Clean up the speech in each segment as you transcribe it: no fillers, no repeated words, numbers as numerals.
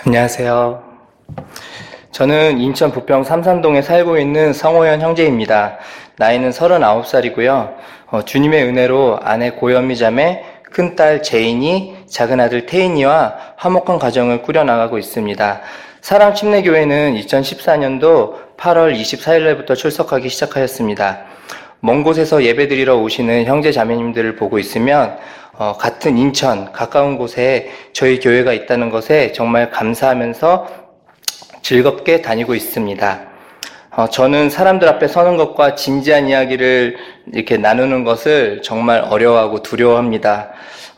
안녕하세요. 저는 인천 부평 삼산동에 살고 있는 성호연 형제입니다. 나이는 39살이고요. 주님의 은혜로 아내 고현미 자매, 큰딸 제인이, 작은아들 태인이와 화목한 가정을 꾸려나가고 있습니다. 사랑침례교회는 2014년도 8월 24일날부터 출석하기 시작하였습니다. 먼 곳에서 예배드리러 오시는 형제 자매님들을 보고 있으면 같은 인천 가까운 곳에 저희 교회가 있다는 것에 정말 감사하면서 즐겁게 다니고 있습니다. 저는 사람들 앞에 서는 것과 진지한 이야기를 이렇게 나누는 것을 정말 어려워하고 두려워합니다.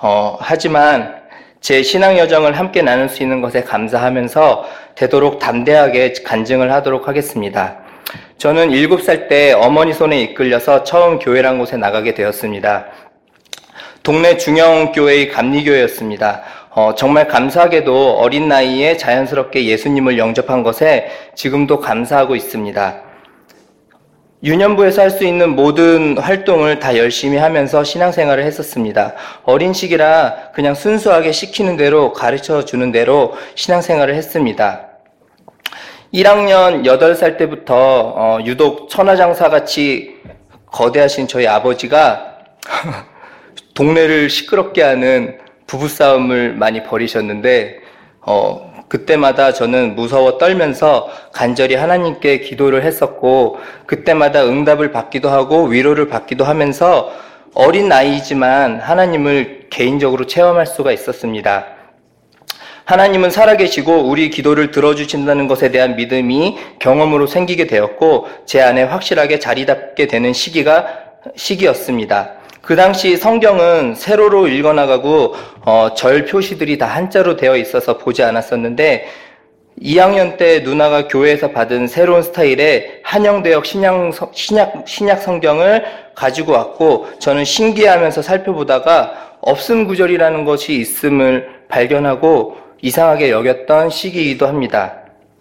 하지만 제 신앙 여정을 함께 나눌 수 있는 것에 감사하면서 되도록 담대하게 간증을 하도록 하겠습니다. 저는 7살 때 어머니 손에 이끌려서 처음 교회란 곳에 나가게 되었습니다. 동네 중형교회의 감리교회였습니다. 정말 감사하게도 어린 나이에 자연스럽게 예수님을 영접한 것에 지금도 감사하고 있습니다. 유년부에서 할 수 있는 모든 활동을 다 열심히 하면서 신앙생활을 했었습니다. 어린 시기라 그냥 순수하게 시키는 대로 가르쳐 주는 대로 신앙생활을 했습니다. 1학년 8살 때부터 유독 천하장사같이 거대하신 저희 아버지가 동네를 시끄럽게 하는 부부싸움을 많이 벌이셨는데 그때마다 저는 무서워 떨면서 간절히 하나님께 기도를 했었고, 그때마다 응답을 받기도 하고 위로를 받기도 하면서 어린 나이지만 하나님을 개인적으로 체험할 수가 있었습니다. 하나님은 살아계시고 우리 기도를 들어주신다는 것에 대한 믿음이 경험으로 생기게 되었고, 제 안에 확실하게 자리 잡게 되는 시기였습니다. 그 당시 성경은 세로로 읽어나가고 절 표시들이 다 한자로 되어 있어서 보지 않았었는데, 2학년 때 누나가 교회에서 받은 새로운 스타일의 한영대역 신약 성경을 가지고 왔고, 저는 신기해하면서 살펴보다가 없음 구절이라는 것이 있음을 발견하고 이상하게 여겼던 시기이기도 합니다.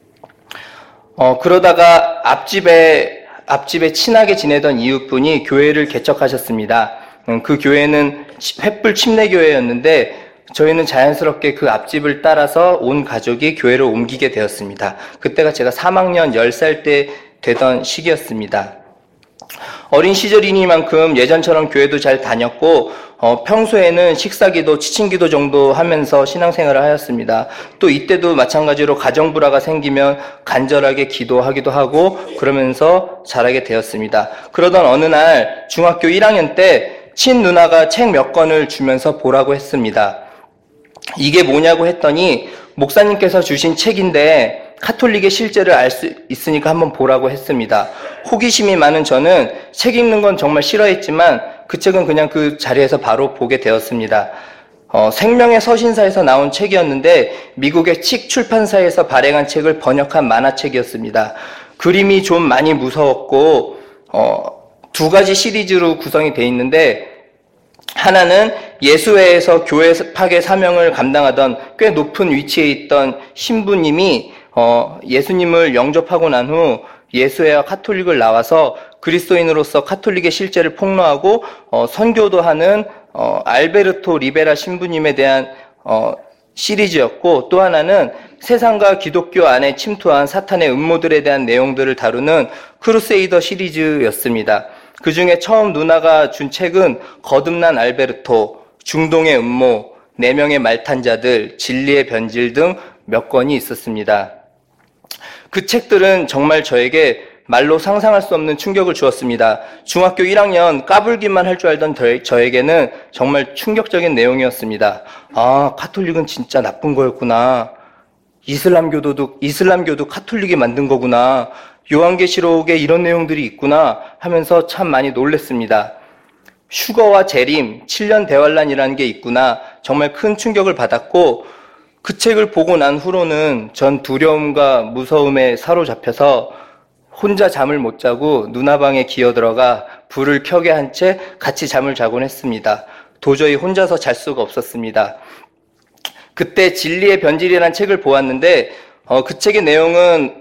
그러다가 앞집에 친하게 지내던 이웃분이 교회를 개척하셨습니다. 그 교회는 횃불 침례교회였는데 저희는 자연스럽게 그 앞집을 따라서 온 가족이 교회를 옮기게 되었습니다. 그때가 제가 3학년 10살 때 되던 시기였습니다. 어린 시절이니만큼 예전처럼 교회도 잘 다녔고 평소에는 식사기도, 치친기도 정도 하면서 신앙생활을 하였습니다. 또 이때도 마찬가지로 가정불화가 생기면 간절하게 기도하기도 하고 그러면서 자라게 되었습니다. 그러던 어느 날 중학교 1학년 때 친누나가 책 몇 권을 주면서 보라고 했습니다. 이게 뭐냐고 했더니 목사님께서 주신 책인데 카톨릭의 실제를 알 수 있으니까 한번 보라고 했습니다. 호기심이 많은 저는 책 읽는 건 정말 싫어했지만 그 책은 그냥 그 자리에서 바로 보게 되었습니다. 생명의 서신사에서 나온 책이었는데 미국의 칙 출판사에서 발행한 책을 번역한 만화책이었습니다. 그림이 좀 많이 무서웠고 2가지 시리즈로 구성이 되어 있는데, 하나는 예수회에서 교회 파괴 사명을 감당하던 꽤 높은 위치에 있던 신부님이 예수님을 영접하고 난 후 예수회와 카톨릭을 나와서 그리스도인으로서 카톨릭의 실제를 폭로하고 선교도 하는 알베르토 리베라 신부님에 대한 시리즈였고, 또 하나는 세상과 기독교 안에 침투한 사탄의 음모들에 대한 내용들을 다루는 크루세이더 시리즈였습니다. 그 중에 처음 누나가 준 책은 거듭난 알베르토, 중동의 음모, 4명의 말탄자들, 진리의 변질 등 몇 권이 있었습니다. 그 책들은 정말 저에게 말로 상상할 수 없는 충격을 주었습니다. 중학교 1학년 까불기만 할 줄 알던 저에게는 정말 충격적인 내용이었습니다. 아, 카톨릭은 진짜 나쁜 거였구나. 이슬람교도 카톨릭이 만든 거구나. 요한계시록에 이런 내용들이 있구나 하면서 참 많이 놀랬습니다. 슈거와 재림, 7년 대환란이라는 게 있구나. 정말 큰 충격을 받았고, 그 책을 보고 난 후로는 전 두려움과 무서움에 사로잡혀서 혼자 잠을 못 자고 누나 방에 기어들어가 불을 켜게 한 채 같이 잠을 자곤 했습니다. 도저히 혼자서 잘 수가 없었습니다. 그때 진리의 변질이라는 책을 보았는데 그 책의 내용은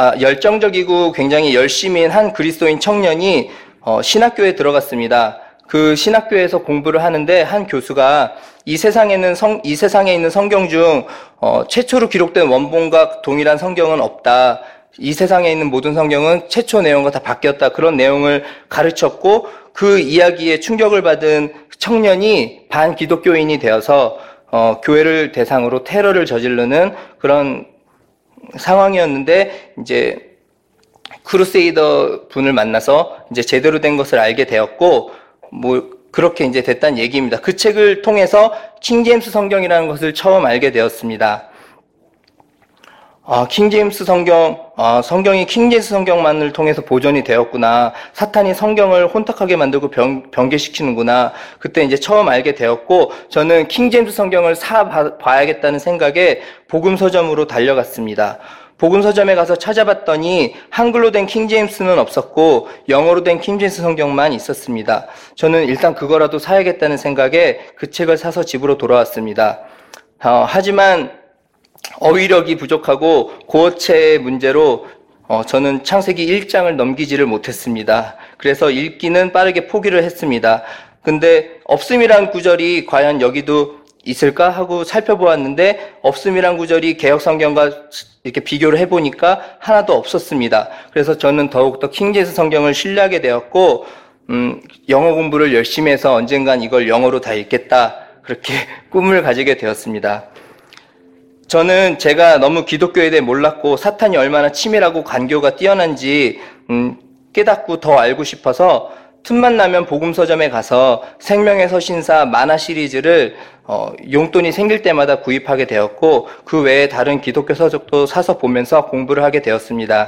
열정적이고 굉장히 열심인 한 그리스도인 청년이 신학교에 들어갔습니다. 그 신학교에서 공부를 하는데 한 교수가 이 세상에 있는 성경 중 최초로 기록된 원본과 동일한 성경은 없다. 이 세상에 있는 모든 성경은 최초 내용과 다 바뀌었다. 그런 내용을 가르쳤고 그 이야기에 충격을 받은 청년이 반기독교인이 되어서 교회를 대상으로 테러를 저지르는 그런 상황이었는데 이제 크루세이더 분을 만나서 이제 제대로 된 것을 알게 되었고 그렇게 이제 됐다는 얘기입니다. 그 책을 통해서 킹제임스 성경이라는 것을 처음 알게 되었습니다. 킹제임스 성경이 킹제임스 성경만을 통해서 보존이 되었구나. 사탄이 성경을 혼탁하게 만들고 변개시키는구나. 그때 이제 처음 알게 되었고, 저는 킹제임스 성경을 봐야겠다는 생각에 복음서점으로 달려갔습니다. 복음서점에 가서 찾아봤더니 한글로 된 킹제임스는 없었고 영어로 된 킹제임스 성경만 있었습니다. 저는 일단 그거라도 사야겠다는 생각에 그 책을 사서 집으로 돌아왔습니다. 하지만 어휘력이 부족하고 고어체의 문제로 저는 창세기 1장을 넘기지를 못했습니다. 그래서 읽기는 빠르게 포기를 했습니다. 근데 없음이란 구절이 과연 여기도 있을까 하고 살펴보았는데 없음이란 구절이 개역성경과 이렇게 비교를 해보니까 하나도 없었습니다. 그래서 저는 더욱더 킹제임스 성경을 신뢰하게 되었고 영어 공부를 열심히 해서 언젠간 이걸 영어로 다 읽겠다 그렇게 꿈을 가지게 되었습니다. 저는 제가 너무 기독교에 대해 몰랐고 사탄이 얼마나 치밀하고 간교가 뛰어난지 깨닫고 더 알고 싶어서 틈만 나면 복음서점에 가서 생명의 서신사 만화 시리즈를 용돈이 생길 때마다 구입하게 되었고 그 외에 다른 기독교 서적도 사서 보면서 공부를 하게 되었습니다.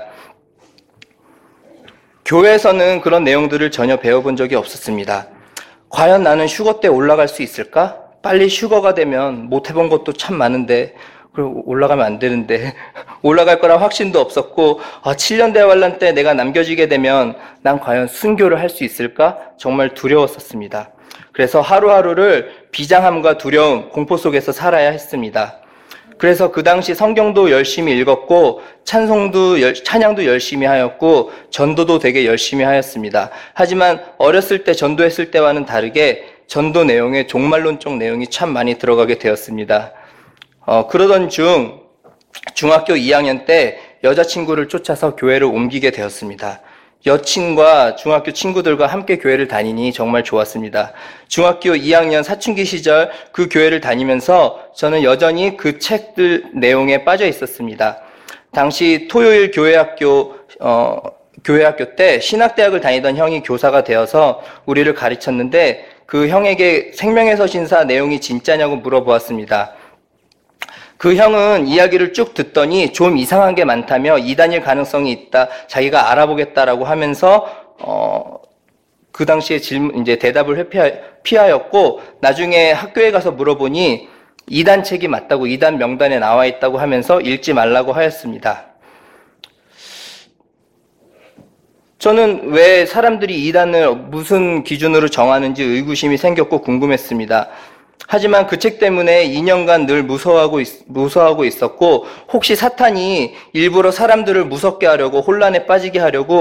교회에서는 그런 내용들을 전혀 배워본 적이 없었습니다. 과연 나는 휴거 때 올라갈 수 있을까? 빨리 휴거가 되면 못 해본 것도 참 많은데 그리고 올라가면 안 되는데 올라갈 거란 확신도 없었고 7년 대환란 때 내가 남겨지게 되면 난 과연 순교를 할 수 있을까? 정말 두려웠었습니다. 그래서 하루하루를 비장함과 두려움, 공포 속에서 살아야 했습니다. 그래서 그 당시 성경도 열심히 읽었고 찬양도 열심히 하였고 전도도 되게 열심히 하였습니다. 하지만 어렸을 때 전도했을 때와는 다르게 전도 내용에 종말론적 내용이 참 많이 들어가게 되었습니다. 그러던 중학교 2학년 때 여자친구를 쫓아서 교회를 옮기게 되었습니다. 여친과 중학교 친구들과 함께 교회를 다니니 정말 좋았습니다. 중학교 2학년 사춘기 시절 그 교회를 다니면서 저는 여전히 그 책들 내용에 빠져 있었습니다. 당시 토요일 교회학교 때 신학대학을 다니던 형이 교사가 되어서 우리를 가르쳤는데 그 형에게 생명의 서신사 내용이 진짜냐고 물어보았습니다. 그 형은 이야기를 쭉 듣더니 좀 이상한 게 많다며 이단일 가능성이 있다, 자기가 알아보겠다라고 하면서 그 당시에 이제 대답을 피하였고 나중에 학교에 가서 물어보니 이단 책이 맞다고, 이단 명단에 나와 있다고 하면서 읽지 말라고 하였습니다. 저는 왜 사람들이 이단을 무슨 기준으로 정하는지 의구심이 생겼고 궁금했습니다. 하지만 그 책 때문에 2년간 늘 무서워하고 있었고 혹시 사탄이 일부러 사람들을 무섭게 하려고 혼란에 빠지게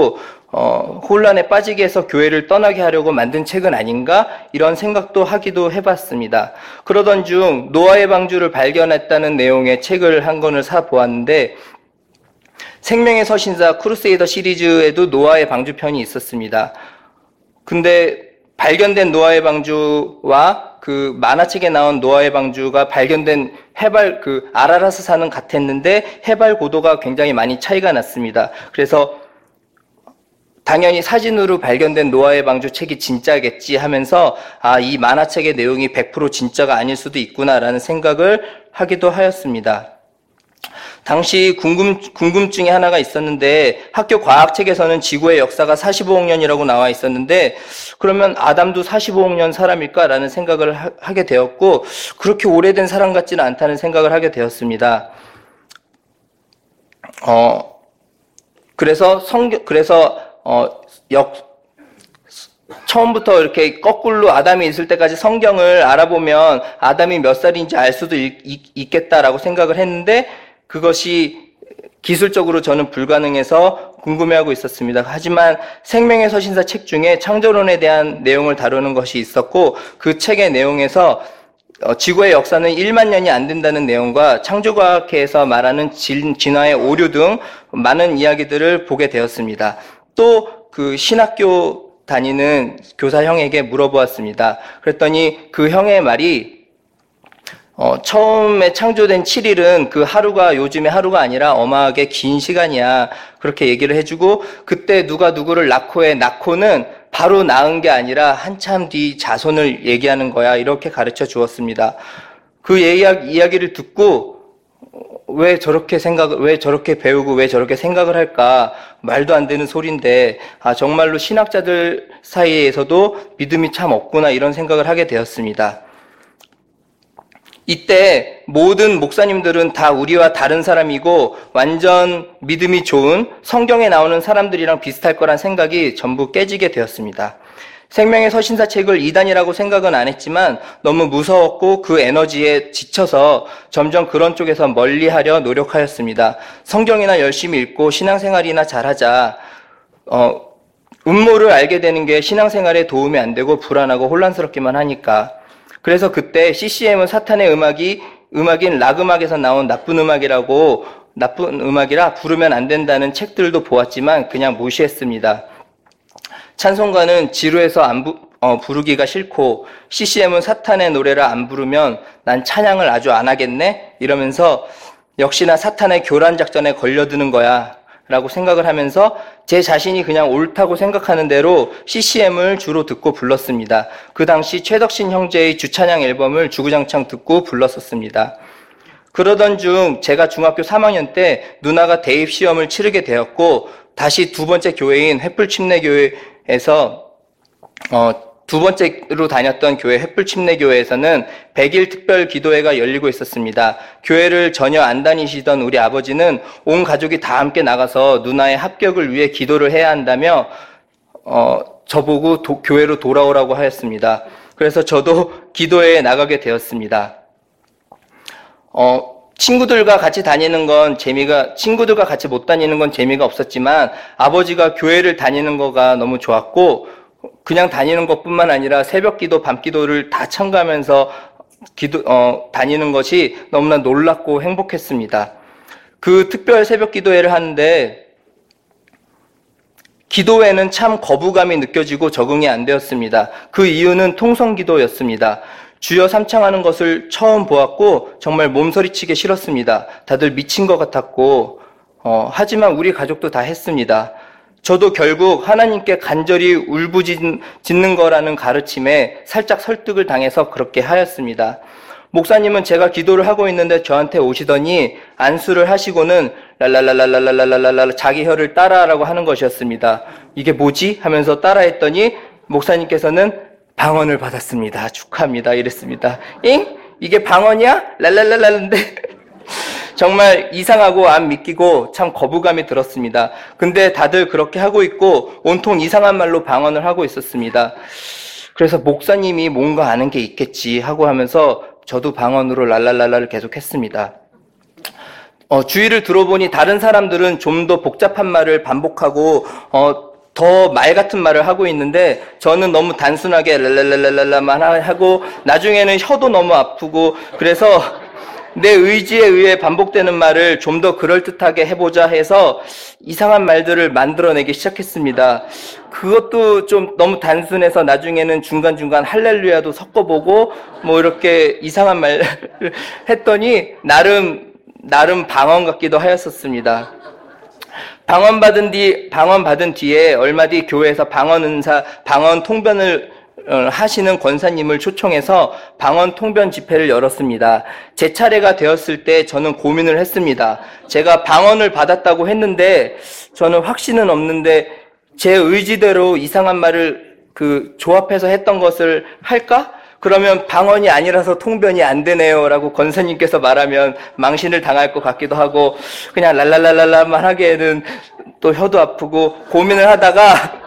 해서 교회를 떠나게 하려고 만든 책은 아닌가? 이런 생각도 하기도 해봤습니다. 그러던 중 노아의 방주를 발견했다는 내용의 책을 한 권을 사보았는데 생명의 서신사 크루세이더 시리즈에도 노아의 방주 편이 있었습니다. 근데 발견된 노아의 방주와 그 만화책에 나온 노아의 방주가 발견된 해발, 아라라스산은 같았는데 해발 고도가 굉장히 많이 차이가 났습니다. 그래서 당연히 사진으로 발견된 노아의 방주 책이 진짜겠지 하면서 이 만화책의 내용이 100% 진짜가 아닐 수도 있구나라는 생각을 하기도 하였습니다. 당시 궁금증이 하나가 있었는데 학교 과학책에서는 지구의 역사가 45억 년이라고 나와 있었는데 그러면 아담도 45억 년 사람일까라는 생각을 하게 되었고 그렇게 오래된 사람 같지는 않다는 생각을 하게 되었습니다. 처음부터 이렇게 거꾸로 아담이 있을 때까지 성경을 알아보면 아담이 몇 살인지 알 수도 있겠다라고 생각을 했는데 그것이 기술적으로 저는 불가능해서 궁금해하고 있었습니다. 하지만 생명의 서신사 책 중에 창조론에 대한 내용을 다루는 것이 있었고 그 책의 내용에서 지구의 역사는 1만 년이 안 된다는 내용과 창조과학회에서 말하는 진화의 오류 등 많은 이야기들을 보게 되었습니다. 또 그 신학교 다니는 교사 형에게 물어보았습니다. 그랬더니 그 형의 말이 처음에 창조된 7일은 그 하루가 요즘의 하루가 아니라 어마하게 긴 시간이야. 그렇게 얘기를 해주고 그때 누가 누구를 낳고 해. 낳고는 바로 낳은 게 아니라 한참 뒤 자손을 얘기하는 거야. 이렇게 가르쳐 주었습니다. 그 이야기를 듣고 왜 저렇게 배우고 왜 저렇게 생각을 할까? 말도 안 되는 소린데, 정말로 신학자들 사이에서도 믿음이 참 없구나, 이런 생각을 하게 되었습니다. 이때 모든 목사님들은 다 우리와 다른 사람이고 완전 믿음이 좋은 성경에 나오는 사람들이랑 비슷할 거란 생각이 전부 깨지게 되었습니다. 생명의 서신사 책을 이단이라고 생각은 안 했지만 너무 무서웠고 그 에너지에 지쳐서 점점 그런 쪽에서 멀리하려 노력하였습니다. 성경이나 열심히 읽고 신앙생활이나 잘하자. 음모를 알게 되는 게 신앙생활에 도움이 안 되고 불안하고 혼란스럽기만 하니까. 그래서 그때 CCM은 사탄의 음악인 락음악에서 나온 나쁜 음악이라 부르면 안 된다는 책들도 보았지만 그냥 무시했습니다. 찬송가는 지루해서 부르기가 싫고 CCM은 사탄의 노래를 안 부르면 난 찬양을 아주 안 하겠네? 이러면서 역시나 사탄의 교란 작전에 걸려드는 거야 라고 생각을 하면서 제 자신이 그냥 옳다고 생각하는 대로 CCM을 주로 듣고 불렀습니다. 그 당시 최덕신 형제의 주찬양 앨범을 주구장창 듣고 불렀었습니다. 그러던 중 제가 중학교 3학년 때 누나가 대입시험을 치르게 되었고 다시 두 번째 교회인 횃불침례교회에서 두 번째로 다녔던 교회 횃불침례교회에서는 100일 특별 기도회가 열리고 있었습니다. 교회를 전혀 안 다니시던 우리 아버지는 온 가족이 다 함께 나가서 누나의 합격을 위해 기도를 해야 한다며 저보고 교회로 돌아오라고 하였습니다. 그래서 저도 기도회에 나가게 되었습니다. 친구들과 같이 못 다니는 건 재미가 없었지만 아버지가 교회를 다니는 거가 너무 좋았고 그냥 다니는 것뿐만 아니라 새벽 기도, 밤 기도를 다 참가하면서 다니는 것이 너무나 놀랍고 행복했습니다. 그 특별 새벽 기도회를 하는데 기도회는 참 거부감이 느껴지고 적응이 안 되었습니다. 그 이유는 통성 기도였습니다. 주여 삼창하는 것을 처음 보았고 정말 몸서리치기 싫었습니다. 다들 미친 것 같았고 하지만 우리 가족도 다 했습니다. 저도 결국 하나님께 간절히 울부짖는 거라는 가르침에 살짝 설득을 당해서 그렇게 하였습니다. 목사님은 제가 기도를 하고 있는데 저한테 오시더니 안수를 하시고는 랄랄랄랄랄랄랄랄라 자기 혀를 따라하라고 하는 것이었습니다. 이게 뭐지? 하면서 따라했더니 목사님께서는 방언을 받았습니다. 축하합니다. 이랬습니다. 잉? 이게 방언이야? 랄랄랄랄인데 정말 이상하고 안 믿기고 참 거부감이 들었습니다. 근데 다들 그렇게 하고 있고 온통 이상한 말로 방언을 하고 있었습니다. 그래서 목사님이 뭔가 아는 게 있겠지 하고 하면서 저도 방언으로 랄랄랄라를 계속 했습니다. 주위를 들어보니 다른 사람들은 좀 더 복잡한 말을 반복하고 더 말 같은 말을 하고 있는데 저는 너무 단순하게 랄랄랄랄라만 하고 나중에는 혀도 너무 아프고 그래서 내 의지에 의해 반복되는 말을 좀 더 그럴듯하게 해보자 해서 이상한 말들을 만들어내기 시작했습니다. 그것도 좀 너무 단순해서 나중에는 중간중간 할렐루야도 섞어보고 뭐 이렇게 이상한 말을 했더니 나름 방언 같기도 하였었습니다. 방언 받은 뒤에 얼마 뒤 교회에서 방언 통변을 하시는 권사님을 초청해서 방언 통변 집회를 열었습니다. 제 차례가 되었을 때 저는 고민을 했습니다. 제가 방언을 받았다고 했는데 저는 확신은 없는데 제 의지대로 이상한 말을 조합해서 했던 것을 할까? 그러면 방언이 아니라서 통변이 안 되네요 라고 권사님께서 말하면 망신을 당할 것 같기도 하고 그냥 랄랄랄랄라만 하기에는 또 혀도 아프고 고민을 하다가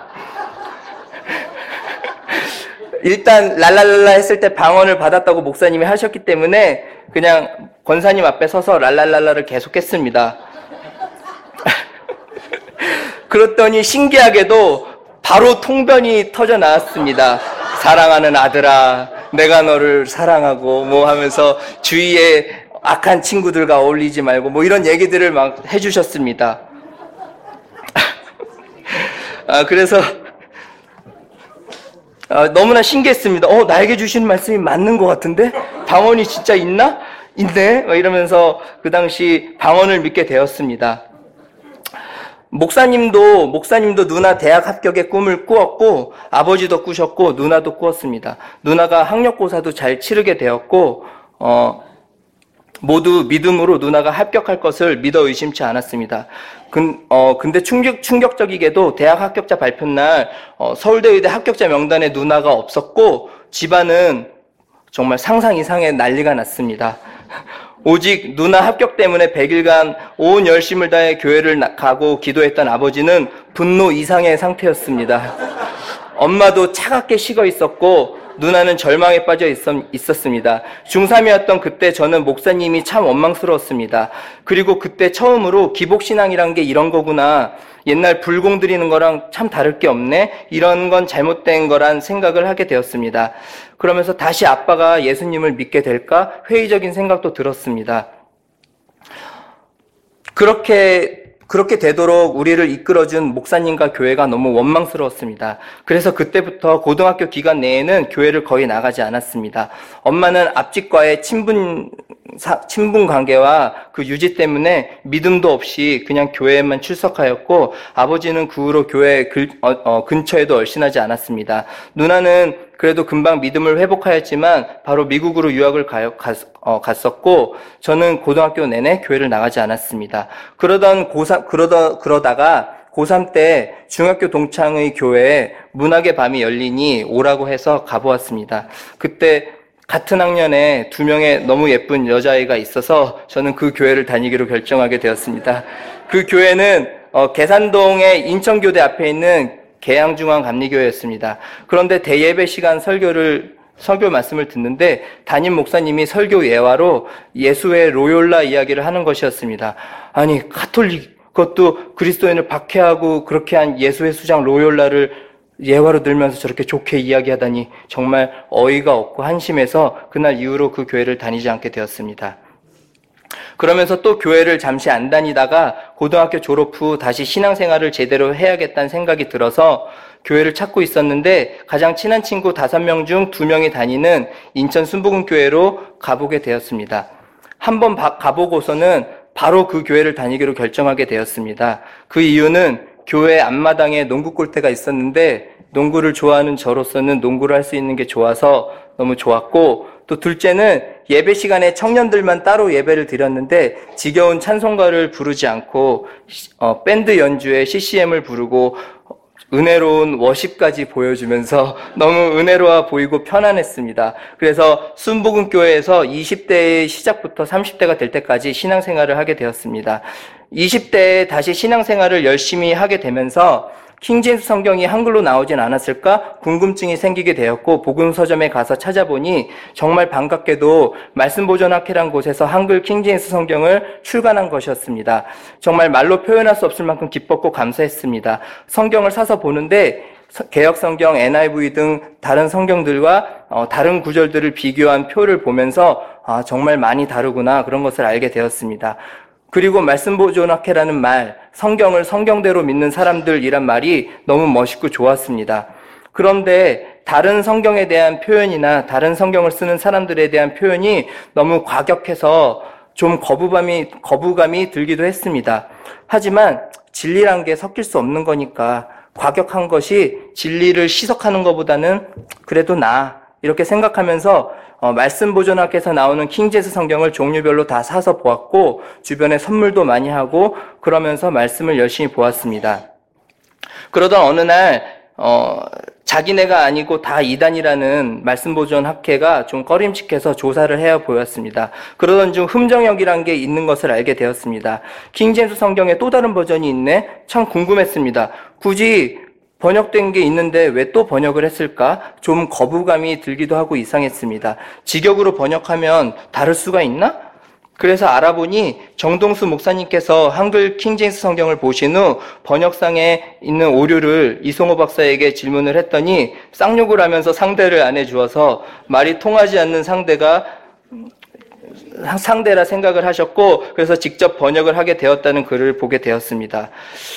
일단 랄랄랄라 했을 때 방언을 받았다고 목사님이 하셨기 때문에 그냥 권사님 앞에 서서 랄랄랄라를 계속했습니다. 그랬더니 신기하게도 바로 통변이 터져 나왔습니다. 사랑하는 아들아, 내가 너를 사랑하고 뭐 하면서 주위에 악한 친구들과 어울리지 말고 뭐 이런 얘기들을 막 해주셨습니다. 그래서 너무나 신기했습니다. 나에게 주신 말씀이 맞는 것 같은데? 방언이 진짜 있나? 있네? 이러면서 그 당시 방언을 믿게 되었습니다. 목사님도 누나 대학 합격의 꿈을 꾸었고, 아버지도 꾸셨고, 누나도 꾸었습니다. 누나가 학력고사도 잘 치르게 되었고, 모두 믿음으로 누나가 합격할 것을 믿어 의심치 않았습니다. 근데 충격적이게도 대학 합격자 발표 날, 서울대 의대 합격자 명단에 누나가 없었고, 집안은 정말 상상 이상의 난리가 났습니다. 오직 누나 합격 때문에 100일간 온 열심을 다해 교회를 가고 기도했던 아버지는 분노 이상의 상태였습니다. 엄마도 차갑게 식어 있었고 누나는 절망에 빠져 있었습니다. 중3이었던 그때 저는 목사님이 참 원망스러웠습니다. 그리고 그때 처음으로 기복신앙이란 게 이런 거구나. 옛날 불공 드리는 거랑 참 다를 게 없네. 이런 건 잘못된 거란 생각을 하게 되었습니다. 그러면서 다시 아빠가 예수님을 믿게 될까 회의적인 생각도 들었습니다. 그렇게 되도록 우리를 이끌어준 목사님과 교회가 너무 원망스러웠습니다. 그래서 그때부터 고등학교 기간 내에는 교회를 거의 나가지 않았습니다. 엄마는 앞집과의 친분 관계와 그 유지 때문에 믿음도 없이 그냥 교회에만 출석하였고, 아버지는 그 후로 교회 근처에도 얼씬하지 않았습니다. 누나는 그래도 금방 믿음을 회복하였지만 바로 미국으로 유학을 갔었고, 저는 고등학교 내내 교회를 나가지 않았습니다. 그러다가 고3 때 중학교 동창의 교회에 문학의 밤이 열리니 오라고 해서 가보았습니다. 그때 같은 학년에 2명의 너무 예쁜 여자아이가 있어서 저는 그 교회를 다니기로 결정하게 되었습니다. 그 교회는 계산동의 인천교대 앞에 있는 계양중앙감리교회였습니다. 그런데 대예배 시간 설교 말씀을 듣는데 담임 목사님이 설교 예화로 예수의 로욜라 이야기를 하는 것이었습니다. 아니, 가톨릭, 그것도 그리스도인을 박해하고 그렇게 한 예수의 수장 로욜라를 예화로 들면서 저렇게 좋게 이야기하다니 정말 어이가 없고 한심해서 그날 이후로 그 교회를 다니지 않게 되었습니다. 그러면서 또 교회를 잠시 안 다니다가 고등학교 졸업 후 다시 신앙생활을 제대로 해야겠다는 생각이 들어서 교회를 찾고 있었는데 가장 친한 친구 5명 중 2명이 다니는 인천 순복음교회로 가보게 되었습니다. 한번 가보고서는 바로 그 교회를 다니기로 결정하게 되었습니다. 그 이유는 교회 앞마당에 농구 골대가 있었는데 농구를 좋아하는 저로서는 농구를 할 수 있는 게 좋아서 너무 좋았고, 또 둘째는 예배 시간에 청년들만 따로 예배를 드렸는데 지겨운 찬송가를 부르지 않고 밴드 연주에 CCM을 부르고 은혜로운 워십까지 보여주면서 너무 은혜로워 보이고 편안했습니다. 그래서 순복음교회에서 20대의 시작부터 30대가 될 때까지 신앙생활을 하게 되었습니다. 20대에 다시 신앙생활을 열심히 하게 되면서 킹제임스 성경이 한글로 나오진 않았을까 궁금증이 생기게 되었고, 복음서점에 가서 찾아보니 정말 반갑게도 말씀보존학회란 곳에서 한글 킹제임스 성경을 출간한 것이었습니다. 정말 말로 표현할 수 없을 만큼 기뻤고 감사했습니다. 성경을 사서 보는데 개역성경, NIV 등 다른 성경들과 다른 구절들을 비교한 표를 보면서 정말 많이 다르구나, 그런 것을 알게 되었습니다. 그리고 말씀보존학회라는 말, 성경을 성경대로 믿는 사람들이란 말이 너무 멋있고 좋았습니다. 그런데 다른 성경에 대한 표현이나 다른 성경을 쓰는 사람들에 대한 표현이 너무 과격해서 좀 거부감이 들기도 했습니다. 하지만 진리란 게 섞일 수 없는 거니까 과격한 것이 진리를 시석하는 것보다는 그래도 나아, 이렇게 생각하면서 말씀보존학에서 나오는 킹제임스 성경을 종류별로 다 사서 보았고, 주변에 선물도 많이 하고 그러면서 말씀을 열심히 보았습니다. 그러던 어느 날 자기네가 아니고 다 이단이라는 말씀보존학회가 좀 꺼림칙해서 조사를 해야 보였습니다. 그러던 중 흠정역이란 게 있는 것을 알게 되었습니다. 킹제임스 성경에 또 다른 버전이 있네? 참 궁금했습니다. 굳이 번역된 게 있는데 왜 또 번역을 했을까? 좀 거부감이 들기도 하고 이상했습니다. 직역으로 번역하면 다를 수가 있나? 그래서 알아보니 정동수 목사님께서 한글 킹제임스 성경을 보신 후 번역상에 있는 오류를 이송호 박사에게 질문을 했더니 쌍욕을 하면서 상대를 안 해주어서 말이 통하지 않는 상대라 생각을 하셨고, 그래서 직접 번역을 하게 되었다는 글을 보게 되었습니다.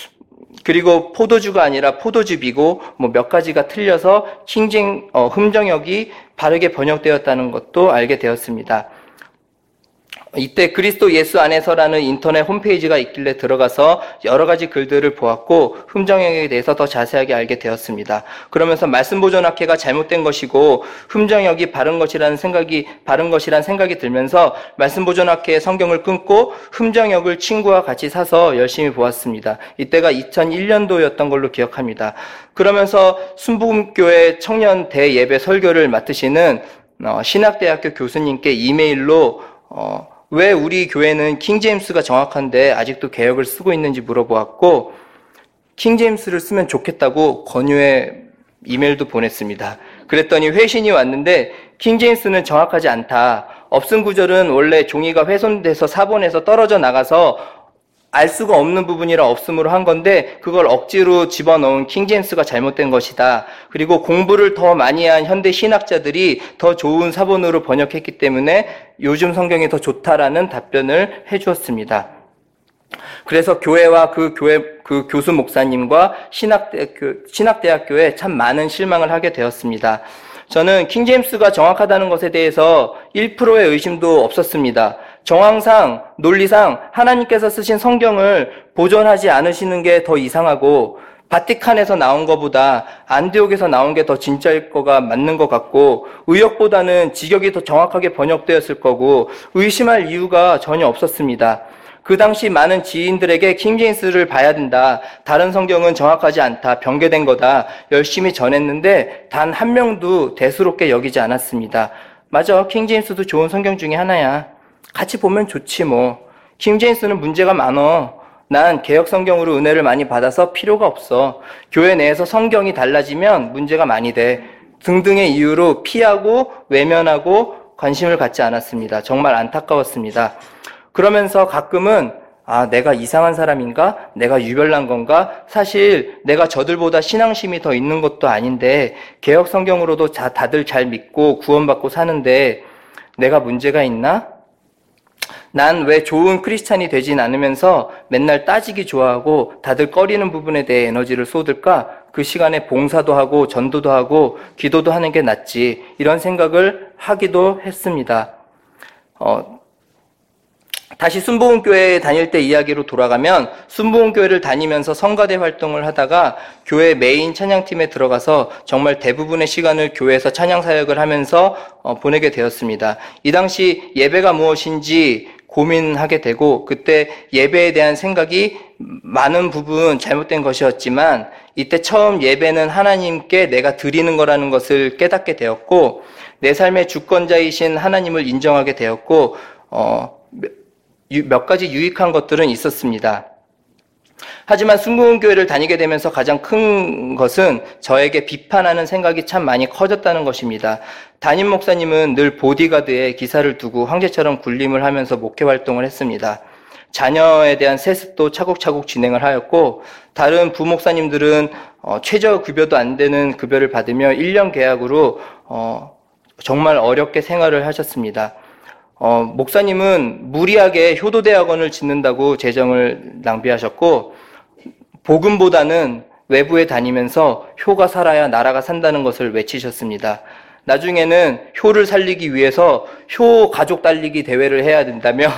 그리고 포도주가 아니라 포도즙이고 몇 가지가 틀려서 흠정역이 바르게 번역되었다는 것도 알게 되었습니다. 이때 그리스도 예수 안에서라는 인터넷 홈페이지가 있길래 들어가서 여러 가지 글들을 보았고 흠정역에 대해서 더 자세하게 알게 되었습니다. 그러면서 말씀보존학회가 잘못된 것이고 흠정역이 바른 것이란 생각이 들면서 말씀보존학회의 성경을 끊고 흠정역을 친구와 같이 사서 열심히 보았습니다. 이때가 2001년도였던 걸로 기억합니다. 그러면서 순복음교회 청년 대예배 설교를 맡으시는 신학대학교 교수님께 이메일로 왜 우리 교회는 킹제임스가 정확한데 아직도 개역을 쓰고 있는지 물어보았고, 킹제임스를 쓰면 좋겠다고 권유의 이메일도 보냈습니다. 그랬더니 회신이 왔는데 킹제임스는 정확하지 않다. 없음 구절은 원래 종이가 훼손돼서 사본에서 떨어져 나가서 알 수가 없는 부분이라 없음으로 한 건데 그걸 억지로 집어넣은 킹제임스가 잘못된 것이다. 그리고 공부를 더 많이 한 현대 신학자들이 더 좋은 사본으로 번역했기 때문에 요즘 성경이 더 좋다라는 답변을 해주었습니다. 그래서 교회와 그 교수 목사님과 신학대학교에 참 많은 실망을 하게 되었습니다. 저는 킹제임스가 정확하다는 것에 대해서 1%의 의심도 없었습니다. 정황상, 논리상 하나님께서 쓰신 성경을 보존하지 않으시는 게 더 이상하고 바티칸에서 나온 것보다 안디옥에서 나온 게 더 진짜일 거가 맞는 것 같고 의역보다는 직역이 더 정확하게 번역되었을 거고 의심할 이유가 전혀 없었습니다. 그 당시 많은 지인들에게 킹제임스를 봐야 된다. 다른 성경은 정확하지 않다. 변개된 거다. 열심히 전했는데 단 한 명도 대수롭게 여기지 않았습니다. 맞아. 킹제임스도 좋은 성경 중에 하나야. 같이 보면 좋지 뭐. 킹제임스는 문제가 많어. 난 개역 성경으로 은혜를 많이 받아서 필요가 없어. 교회 내에서 성경이 달라지면 문제가 많이 돼. 등등의 이유로 피하고 외면하고 관심을 갖지 않았습니다. 정말 안타까웠습니다. 그러면서 가끔은 내가 이상한 사람인가? 내가 유별난 건가? 사실 내가 저들보다 신앙심이 더 있는 것도 아닌데 개역 성경으로도 다들 잘 믿고 구원받고 사는데 내가 문제가 있나? 난 왜 좋은 크리스찬이 되진 않으면서 맨날 따지기 좋아하고 다들 꺼리는 부분에 대해 에너지를 쏟을까? 그 시간에 봉사도 하고 전도도 하고 기도도 하는 게 낫지. 이런 생각을 하기도 했습니다. 다시 순복음교회에 다닐 때 이야기로 돌아가면 순복음교회를 다니면서 성가대 활동을 하다가 교회 메인 찬양팀에 들어가서 정말 대부분의 시간을 교회에서 찬양 사역을 하면서 보내게 되었습니다. 이 당시 예배가 무엇인지 고민하게 되고 그때 예배에 대한 생각이 많은 부분 잘못된 것이었지만 이때 처음 예배는 하나님께 내가 드리는 거라는 것을 깨닫게 되었고 내 삶의 주권자이신 하나님을 인정하게 되었고 몇 가지 유익한 것들은 있었습니다. 하지만 순복음교회를 다니게 되면서 가장 큰 것은 저에게 비판하는 생각이 참 많이 커졌다는 것입니다. 담임 목사님은 늘 보디가드에 기사를 두고 황제처럼 군림을 하면서 목회 활동을 했습니다. 자녀에 대한 세습도 차곡차곡 진행을 하였고 다른 부목사님들은 최저급여도 안 되는 급여를 받으며 1년 계약으로 정말 어렵게 생활을 하셨습니다. 목사님은 무리하게 효도대학원을 짓는다고 재정을 낭비하셨고 복음보다는 외부에 다니면서 효가 살아야 나라가 산다는 것을 외치셨습니다. 나중에는 효를 살리기 위해서 효 가족 달리기 대회를 해야 된다며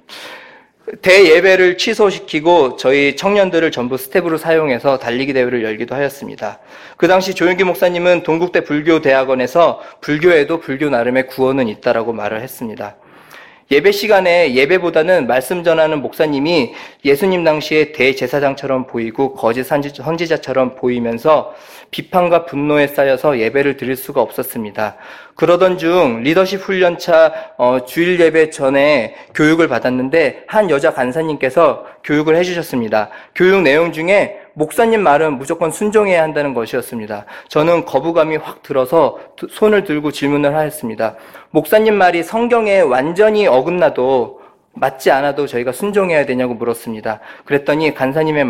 대예배를 취소시키고 저희 청년들을 전부 스텝으로 사용해서 달리기 대회를 열기도 하였습니다. 그 당시 조윤기 목사님은 동국대 불교대학원에서 불교에도 불교 나름의 구원은 있다라고 말을 했습니다. 예배 시간에 예배보다는 말씀 전하는 목사님이 예수님 당시에 대제사장처럼 보이고 거짓 선지자처럼 보이면서 비판과 분노에 쌓여서 예배를 드릴 수가 없었습니다. 그러던 중 리더십 훈련차 주일 예배 전에 교육을 받았는데 한 여자 간사님께서 교육을 해주셨습니다. 교육 내용 중에 목사님 말은 무조건 순종해야 한다는 것이었습니다. 저는 거부감이 확 들어서 손을 들고 질문을 하였습니다. 목사님 말이 성경에 완전히 어긋나도 맞지 않아도 저희가 순종해야 되냐고 물었습니다. 그랬더니 간사님의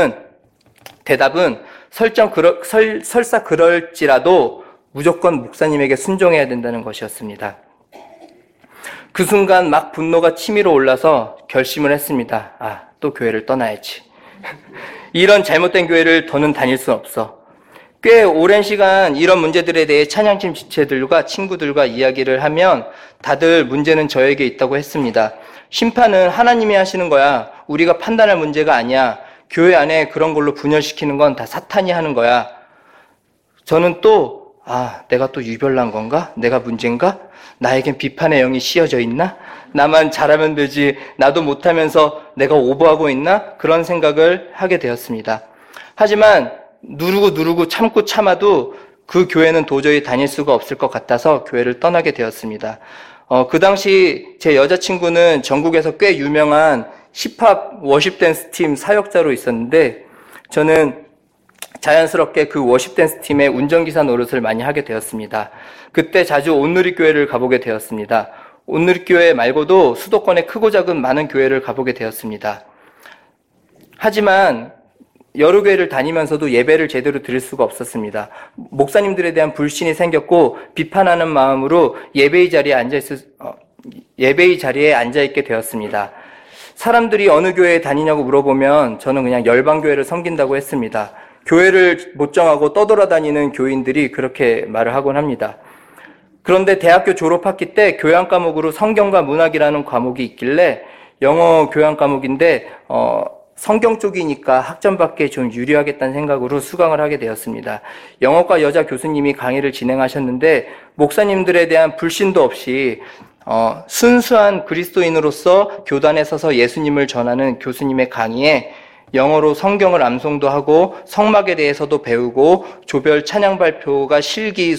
대답은 설사 그럴지라도 무조건 목사님에게 순종해야 된다는 것이었습니다. 그 순간 막 분노가 치밀어 올라서 결심을 했습니다. 또 교회를 떠나야지. 이런 잘못된 교회를 더는 다닐 수 없어. 꽤 오랜 시간 이런 문제들에 대해 찬양팀 지체들과 친구들과 이야기를 하면 다들 문제는 저에게 있다고 했습니다. 심판은 하나님이 하시는 거야. 우리가 판단할 문제가 아니야. 교회 안에 그런 걸로 분열시키는 건 다 사탄이 하는 거야. 저는 또 내가 또 유별난 건가? 내가 문제인가? 나에겐 비판의 영이 씌어져 있나? 나만 잘하면 되지. 나도 못하면서 내가 오버하고 있나? 그런 생각을 하게 되었습니다. 하지만 누르고 참아도 그 교회는 도저히 다닐 수가 없을 것 같아서 교회를 떠나게 되었습니다. 그 당시 제 여자친구는 전국에서 꽤 유명한 힙합 워십 댄스 팀 사역자로 있었는데 저는 자연스럽게 그 워십 댄스 팀의 운전기사 노릇을 많이 하게 되었습니다. 그때 자주 온누리교회를 가보게 되었습니다. 온누리교회 말고도 수도권에 크고 작은 많은 교회를 가보게 되었습니다. 하지만 여러 교회를 다니면서도 예배를 제대로 드릴 수가 없었습니다. 목사님들에 대한 불신이 생겼고 비판하는 마음으로 예배의 자리에 앉아있게 되었습니다. 사람들이 어느 교회에 다니냐고 물어보면 저는 그냥 열방교회를 섬긴다고 했습니다. 교회를 못 정하고 떠돌아다니는 교인들이 그렇게 말을 하곤 합니다. 그런데 대학교 졸업학기 때 교양 과목으로 성경과 문학이라는 과목이 있길래 영어 교양 과목인데 성경 쪽이니까 학점 받기에 좀 유리하겠다는 생각으로 수강을 하게 되었습니다. 영어과 여자 교수님이 강의를 진행하셨는데 목사님들에 대한 불신도 없이 순수한 그리스도인으로서 교단에 서서 예수님을 전하는 교수님의 강의에 영어로 성경을 암송도 하고 성막에 대해서도 배우고 조별 찬양 발표가 실기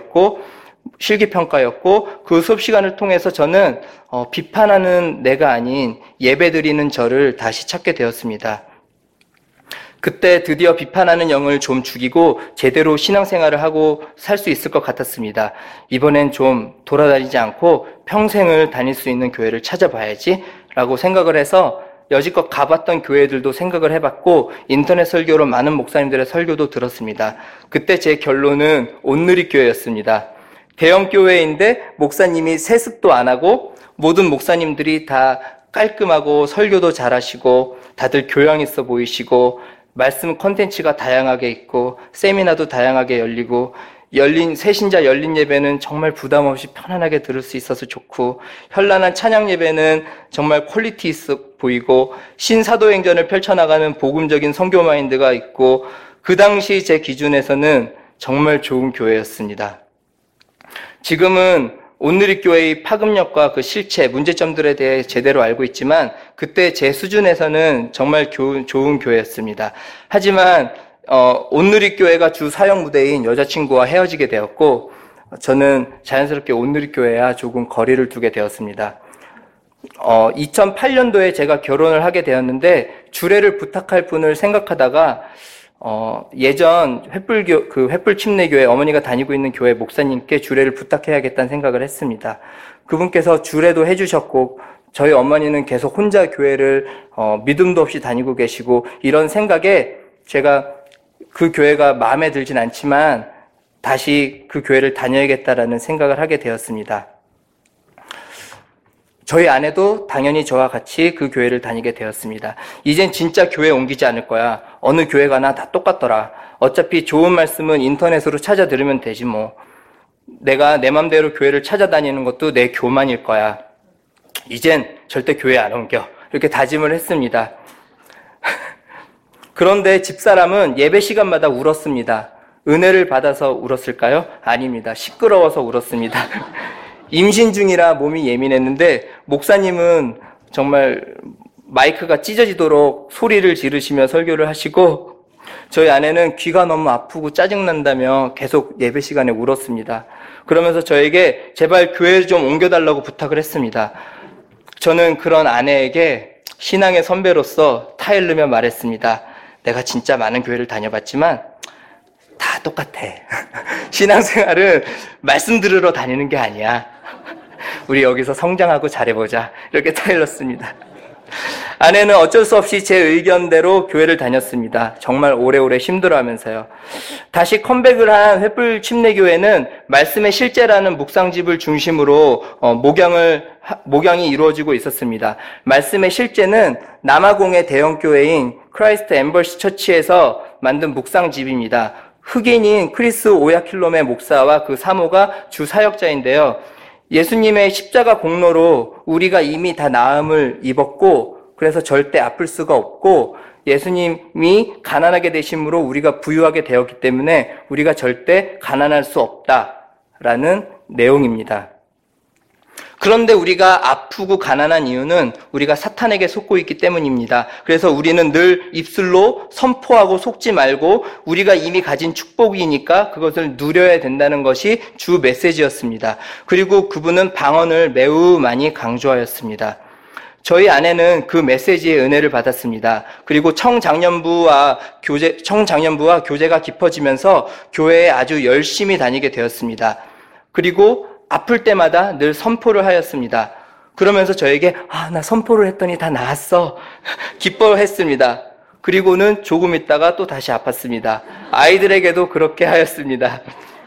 평가였고 그 수업 시간을 통해서 저는 비판하는 내가 아닌 예배드리는 저를 다시 찾게 되었습니다. 그때 드디어 비판하는 영을 좀 죽이고 제대로 신앙생활을 하고 살 수 있을 것 같았습니다. 이번엔 좀 돌아다니지 않고 평생을 다닐 수 있는 교회를 찾아봐야지 라고 생각을 해서 여지껏 가봤던 교회들도 생각을 해봤고 인터넷 설교로 많은 목사님들의 설교도 들었습니다. 그때 제 결론은 온누리교회였습니다. 대형 교회인데 목사님이 세습도 안 하고 모든 목사님들이 다 깔끔하고 설교도 잘하시고 다들 교양 있어 보이시고 말씀 콘텐츠가 다양하게 있고 세미나도 다양하게 열리고 새신자 열린 예배는 정말 부담 없이 편안하게 들을 수 있어서 좋고 현란한 찬양 예배는 정말 퀄리티 있어 보이고 신사도행전을 펼쳐나가는 복음적인 선교 마인드가 있고 그 당시 제 기준에서는 정말 좋은 교회였습니다. 지금은 온누리교회의 파급력과 그 실체, 문제점들에 대해 제대로 알고 있지만 그때 제 수준에서는 정말 좋은 교회였습니다. 하지만 온누리교회가 주 사역 무대인 여자친구와 헤어지게 되었고 저는 자연스럽게 온누리교회와 조금 거리를 두게 되었습니다. 2008년도에 제가 결혼을 하게 되었는데 주례를 부탁할 분을 생각하다가 예전 횃불 침례교회 어머니가 다니고 있는 교회 목사님께 주례를 부탁해야겠다는 생각을 했습니다. 그분께서 주례도 해주셨고 저희 어머니는 계속 혼자 교회를 믿음도 없이 다니고 계시고 이런 생각에 제가 그 교회가 마음에 들진 않지만 다시 그 교회를 다녀야겠다라는 생각을 하게 되었습니다. 저희 아내도 당연히 저와 같이 그 교회를 다니게 되었습니다. 이젠 진짜 교회 옮기지 않을 거야. 어느 교회 가나 다 똑같더라. 어차피 좋은 말씀은 인터넷으로 찾아 들으면 되지 뭐. 내가 내 맘대로 교회를 찾아다니는 것도 내 교만일 거야. 이젠 절대 교회 안 옮겨. 이렇게 다짐을 했습니다. 그런데 집사람은 예배 시간마다 울었습니다. 은혜를 받아서 울었을까요? 아닙니다. 시끄러워서 울었습니다. 임신 중이라 몸이 예민했는데 목사님은 정말 마이크가 찢어지도록 소리를 지르시며 설교를 하시고 저희 아내는 귀가 너무 아프고 짜증난다며 계속 예배 시간에 울었습니다. 그러면서 저에게 제발 교회를 좀 옮겨달라고 부탁을 했습니다. 저는 그런 아내에게 신앙의 선배로서 타일르며 말했습니다. 내가 진짜 많은 교회를 다녀봤지만 다 똑같아. 신앙생활은 말씀 들으러 다니는 게 아니야. 우리 여기서 성장하고 잘해보자. 이렇게 타일렀습니다. 아내는 어쩔 수 없이 제 의견대로 교회를 다녔습니다. 정말 오래오래 힘들어하면서요. 다시 컴백을 한 횃불 침례교회는 말씀의 실제라는 묵상집을 중심으로 목양이 이루어지고 있었습니다. 말씀의 실제는 남아공의 대형교회인 크라이스트 엠버시 처치에서 만든 묵상집입니다. 흑인인 크리스 오야킬롬의 목사와 그 사모가 주 사역자인데요. 예수님의 십자가 공로로 우리가 이미 다 나음을 입었고 그래서 절대 아플 수가 없고 예수님이 가난하게 되심으로 우리가 부유하게 되었기 때문에 우리가 절대 가난할 수 없다라는 내용입니다. 그런데 우리가 아프고 가난한 이유는 우리가 사탄에게 속고 있기 때문입니다. 그래서 우리는 늘 입술로 선포하고 속지 말고 우리가 이미 가진 축복이니까 그것을 누려야 된다는 것이 주 메시지였습니다. 그리고 그분은 방언을 매우 많이 강조하였습니다. 저희 아내는 그 메시지의 은혜를 받았습니다. 그리고 청장년부와 교제가 깊어지면서 교회에 아주 열심히 다니게 되었습니다. 그리고 아플 때마다 늘 선포를 하였습니다. 그러면서 저에게 나 선포를 했더니 다 나았어. 기뻐했습니다. 그리고는 조금 있다가 또 다시 아팠습니다. 아이들에게도 그렇게 하였습니다.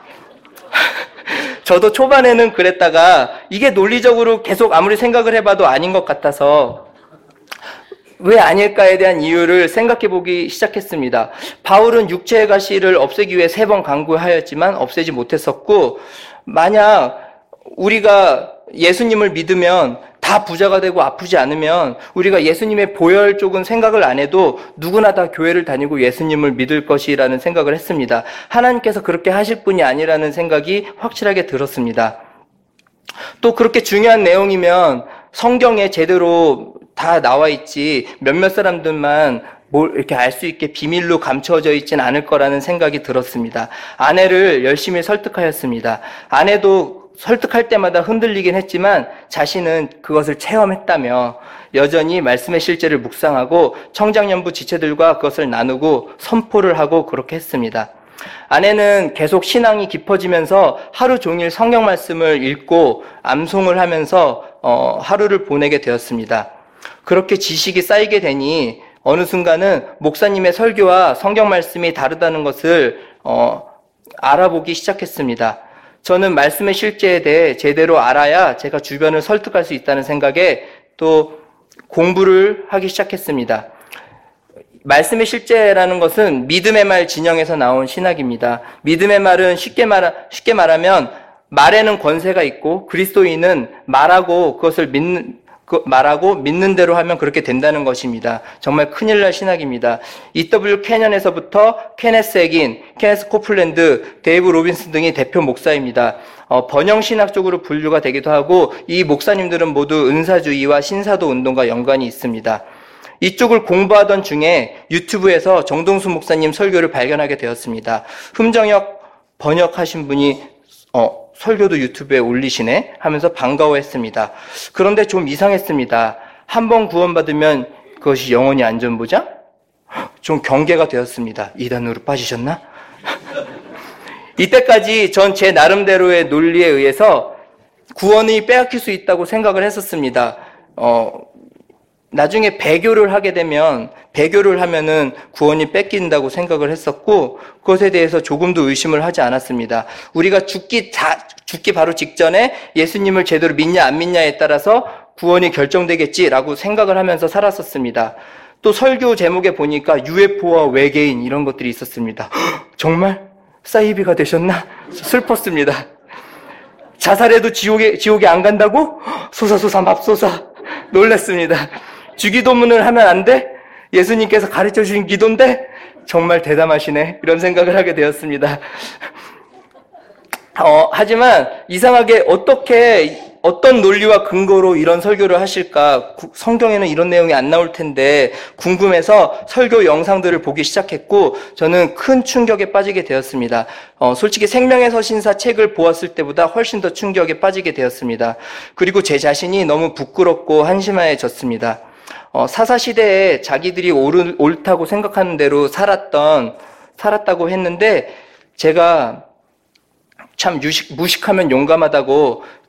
저도 초반에는 그랬다가 이게 논리적으로 계속 아무리 생각을 해봐도 아닌 것 같아서 왜 아닐까에 대한 이유를 생각해 보기 시작했습니다. 바울은 육체의 가시를 없애기 위해 3번 강구하였지만 없애지 못했었고 만약 우리가 예수님을 믿으면 다 부자가 되고 아프지 않으면 우리가 예수님의 보혈 쪽은 생각을 안 해도 누구나 다 교회를 다니고 예수님을 믿을 것이라는 생각을 했습니다. 하나님께서 그렇게 하실 분이 아니라는 생각이 확실하게 들었습니다. 또 그렇게 중요한 내용이면 성경에 제대로 다 나와 있지 몇몇 사람들만 이렇게 알 수 있게 비밀로 감춰져 있진 않을 거라는 생각이 들었습니다. 아내를 열심히 설득하였습니다. 아내도 설득할 때마다 흔들리긴 했지만 자신은 그것을 체험했다며 여전히 말씀의 실제를 묵상하고 청장년부 지체들과 그것을 나누고 선포를 하고 그렇게 했습니다. 아내는 계속 신앙이 깊어지면서 하루 종일 성경 말씀을 읽고 암송을 하면서 하루를 보내게 되었습니다. 그렇게 지식이 쌓이게 되니 어느 순간은 목사님의 설교와 성경 말씀이 다르다는 것을 알아보기 시작했습니다. 저는 말씀의 실제에 대해 제대로 알아야 제가 주변을 설득할 수 있다는 생각에 또 공부를 하기 시작했습니다. 말씀의 실제라는 것은 믿음의 말 진영에서 나온 신학입니다. 믿음의 말은 쉽게 말하면 말에는 권세가 있고 그리스도인은 말하고 믿는 대로 하면 그렇게 된다는 것입니다. 정말 큰일 날 신학입니다. E.W. 캐년에서부터 케네스 에긴, 케네스 코플랜드, 데이브 로빈슨 등이 대표 목사입니다. 번영신학 쪽으로 분류가 되기도 하고 이 목사님들은 모두 은사주의와 신사도 운동과 연관이 있습니다. 이쪽을 공부하던 중에 유튜브에서 정동수 목사님 설교를 발견하게 되었습니다. 흠정혁 번역하신 분이 설교도 유튜브에 올리시네 하면서 반가워했습니다. 그런데 좀 이상했습니다. 한 번 구원받으면 그것이 영원히 안전보장? 좀 경계가 되었습니다. 이단으로 빠지셨나? 이때까지 전 제 나름대로의 논리에 의해서 구원이 빼앗길 수 있다고 생각을 했었습니다. 나중에 배교를 하면은 구원이 뺏긴다고 생각을 했었고 그것에 대해서 조금도 의심을 하지 않았습니다. 우리가 죽기 바로 직전에 예수님을 제대로 믿냐 안 믿냐에 따라서 구원이 결정되겠지라고 생각을 하면서 살았었습니다. 또 설교 제목에 보니까 UFO와 외계인 이런 것들이 있었습니다. 정말? 사이비가 되셨나? 슬펐습니다. 자살해도 지옥에 안 간다고? 솟아솟아 맙소사 놀랐습니다. 주기도문을 하면 안 돼? 예수님께서 가르쳐 주신 기도인데? 정말 대담하시네. 이런 생각을 하게 되었습니다. 하지만 이상하게 어떤 논리와 근거로 이런 설교를 하실까? 성경에는 이런 내용이 안 나올 텐데 궁금해서 설교 영상들을 보기 시작했고 저는 큰 충격에 빠지게 되었습니다. 솔직히 생명의 서신사 책을 보았을 때보다 훨씬 더 충격에 빠지게 되었습니다. 그리고 제 자신이 너무 부끄럽고 한심해졌습니다. 사사시대에 자기들이 옳다고 생각하는 대로 살았다고 했는데 제가 참 무식하면 용감하다고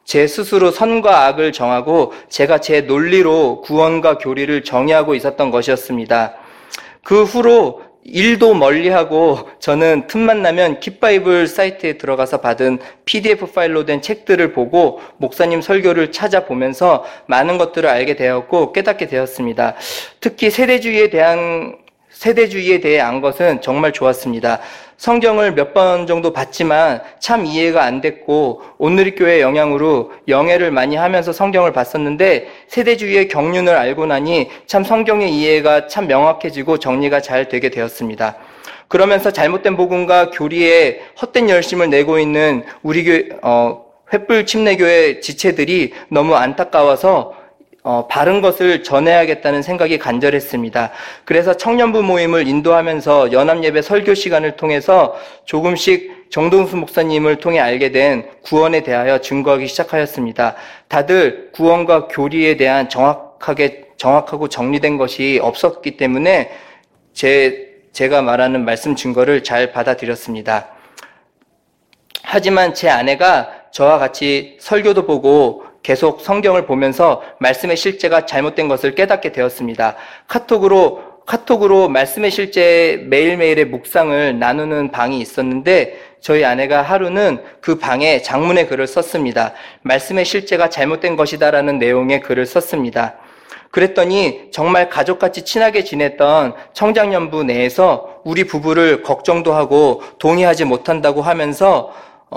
제 스스로 선과 악을 정하고 제가 제 논리로 구원과 교리를 정의하고 있었던 것이었습니다. 그 후로 일도 멀리하고 저는 틈만 나면 킵바이블 사이트에 들어가서 받은 PDF 파일로 된 책들을 보고 목사님 설교를 찾아보면서 많은 것들을 알게 되었고 깨닫게 되었습니다. 특히 세대주의에 대해 안 것은 정말 좋았습니다. 성경을 몇 번 정도 봤지만 참 이해가 안 됐고 온누리교회 영향으로 영애를 많이 하면서 성경을 봤었는데 세대주의의 경륜을 알고 나니 참 성경의 이해가 참 명확해지고 정리가 잘 되게 되었습니다. 그러면서 잘못된 복음과 교리에 헛된 열심을 내고 있는 우리 교회 횃불 침례교회 지체들이 너무 안타까워서 바른 것을 전해야겠다는 생각이 간절했습니다. 그래서 청년부 모임을 인도하면서 연합예배 설교 시간을 통해서 조금씩 정동수 목사님을 통해 알게 된 구원에 대하여 증거하기 시작하였습니다. 다들 구원과 교리에 대한 정확하고 정리된 것이 없었기 때문에 제가 말하는 말씀 증거를 잘 받아들였습니다. 하지만 제 아내가 저와 같이 설교도 보고 계속 성경을 보면서 말씀의 실제가 잘못된 것을 깨닫게 되었습니다. 카톡으로 말씀의 실제 매일매일의 묵상을 나누는 방이 있었는데 저희 아내가 하루는 그 방에 장문의 글을 썼습니다. 말씀의 실제가 잘못된 것이다라는 내용의 글을 썼습니다. 그랬더니 정말 가족같이 친하게 지냈던 청장년부 내에서 우리 부부를 걱정도 하고 동의하지 못한다고 하면서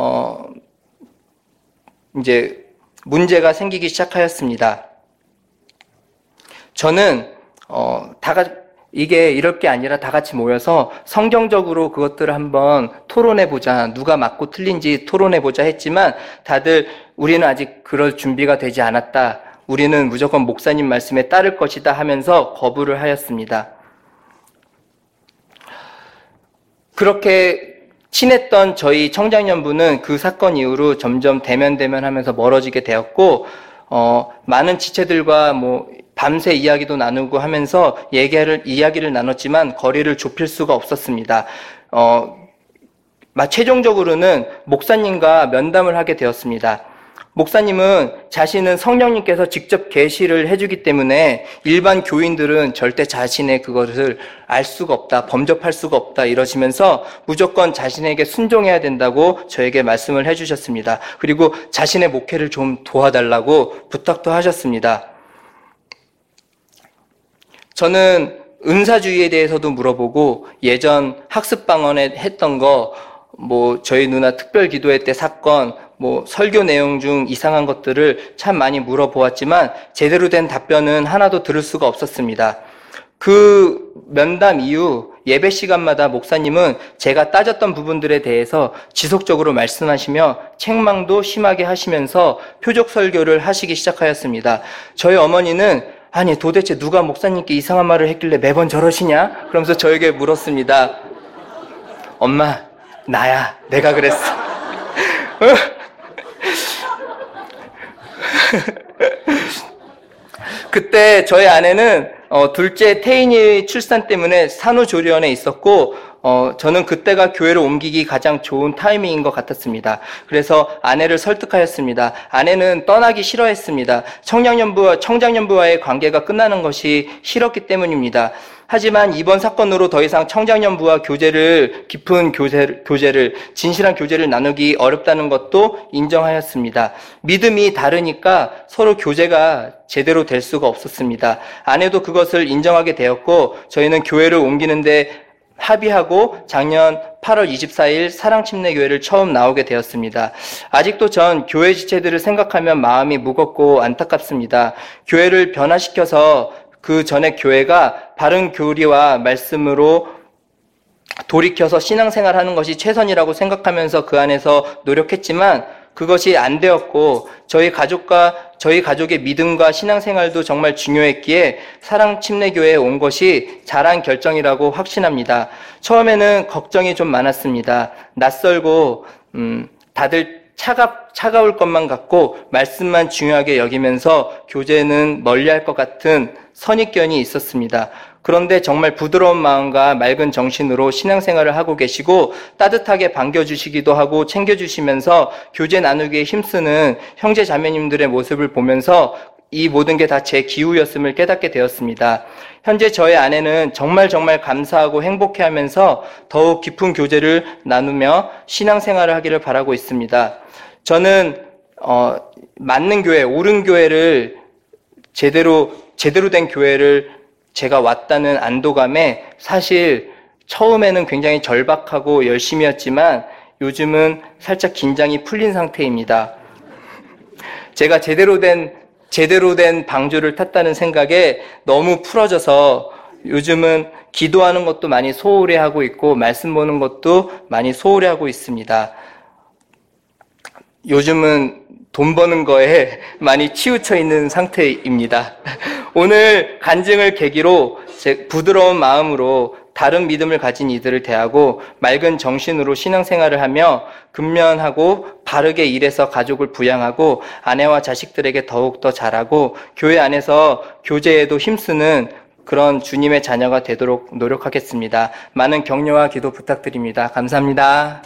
이제 문제가 생기기 시작하였습니다. 저는 이게 이럴 게 아니라 다 같이 모여서 성경적으로 그것들을 한번 토론해보자, 누가 맞고 틀린지 토론해보자 했지만 다들 우리는 아직 그럴 준비가 되지 않았다, 우리는 무조건 목사님 말씀에 따를 것이다 하면서 거부를 하였습니다. 그렇게 친했던 저희 청장년부는 그 사건 이후로 점점 대면하면서 멀어지게 되었고, 많은 지체들과 밤새 이야기도 나누고 하면서 이야기를 나눴지만 거리를 좁힐 수가 없었습니다. 최종적으로는 목사님과 면담을 하게 되었습니다. 목사님은 자신은 성령님께서 직접 계시를 해주기 때문에 일반 교인들은 절대 자신의 그것을 알 수가 없다, 범접할 수가 없다 이러시면서 무조건 자신에게 순종해야 된다고 저에게 말씀을 해주셨습니다. 그리고 자신의 목회를 좀 도와달라고 부탁도 하셨습니다. 저는 은사주의에 대해서도 물어보고 예전 학습방언에 했던 거, 저희 누나 특별 기도회 때 사건, 설교 내용 중 이상한 것들을 참 많이 물어보았지만 제대로 된 답변은 하나도 들을 수가 없었습니다. 그 면담 이후 예배 시간마다 목사님은 제가 따졌던 부분들에 대해서 지속적으로 말씀하시며 책망도 심하게 하시면서 표적 설교를 하시기 시작하였습니다. 저희 어머니는 아니 도대체 누가 목사님께 이상한 말을 했길래 매번 저러시냐? 그러면서 저에게 물었습니다. 엄마, 나야. 내가 그랬어. 그때 저희 아내는 둘째 태인이 출산 때문에 산후조리원에 있었고 저는 그때가 교회로 옮기기 가장 좋은 타이밍인 것 같았습니다. 그래서 아내를 설득하였습니다. 아내는 떠나기 싫어했습니다. 청장년부와의 관계가 끝나는 것이 싫었기 때문입니다. 하지만 이번 사건으로 더 이상 청장년부와 깊은 교제를, 진실한 교제를 나누기 어렵다는 것도 인정하였습니다. 믿음이 다르니까 서로 교제가 제대로 될 수가 없었습니다. 아내도 그것을 인정하게 되었고, 저희는 교회를 옮기는데 합의하고 작년 8월 24일 사랑침례교회를 처음 나오게 되었습니다. 아직도 전 교회 지체들을 생각하면 마음이 무겁고 안타깝습니다. 교회를 변화시켜서 그 전에 교회가 바른 교리와 말씀으로 돌이켜서 신앙생활하는 것이 최선이라고 생각하면서 그 안에서 노력했지만 그것이 안 되었고 저희 가족의 믿음과 신앙생활도 정말 중요했기에 사랑침례교회에 온 것이 잘한 결정이라고 확신합니다. 처음에는 걱정이 좀 많았습니다. 낯설고 다들 차가울 것만 같고 말씀만 중요하게 여기면서 교제는 멀리할 것 같은 선입견이 있었습니다. 그런데 정말 부드러운 마음과 맑은 정신으로 신앙생활을 하고 계시고 따뜻하게 반겨주시기도 하고 챙겨주시면서 교제 나누기에 힘쓰는 형제 자매님들의 모습을 보면서 이 모든 게 다 제 기우였음을 깨닫게 되었습니다. 현재 저의 아내는 정말 감사하고 행복해하면서 더욱 깊은 교제를 나누며 신앙생활을 하기를 바라고 있습니다. 저는 맞는 교회, 옳은 교회를 제대로 된 교회를 제가 왔다는 안도감에 사실 처음에는 굉장히 절박하고 열심이었지만 요즘은 살짝 긴장이 풀린 상태입니다. 제가 제대로 된 방주를 탔다는 생각에 너무 풀어져서 요즘은 기도하는 것도 많이 소홀히 하고 있고 말씀 보는 것도 많이 소홀히 하고 있습니다. 요즘은 돈 버는 거에 많이 치우쳐 있는 상태입니다. 오늘 간증을 계기로 부드러운 마음으로 다른 믿음을 가진 이들을 대하고 맑은 정신으로 신앙생활을 하며 근면하고 바르게 일해서 가족을 부양하고 아내와 자식들에게 더욱더 잘하고 교회 안에서 교제에도 힘쓰는 그런 주님의 자녀가 되도록 노력하겠습니다. 많은 격려와 기도 부탁드립니다. 감사합니다.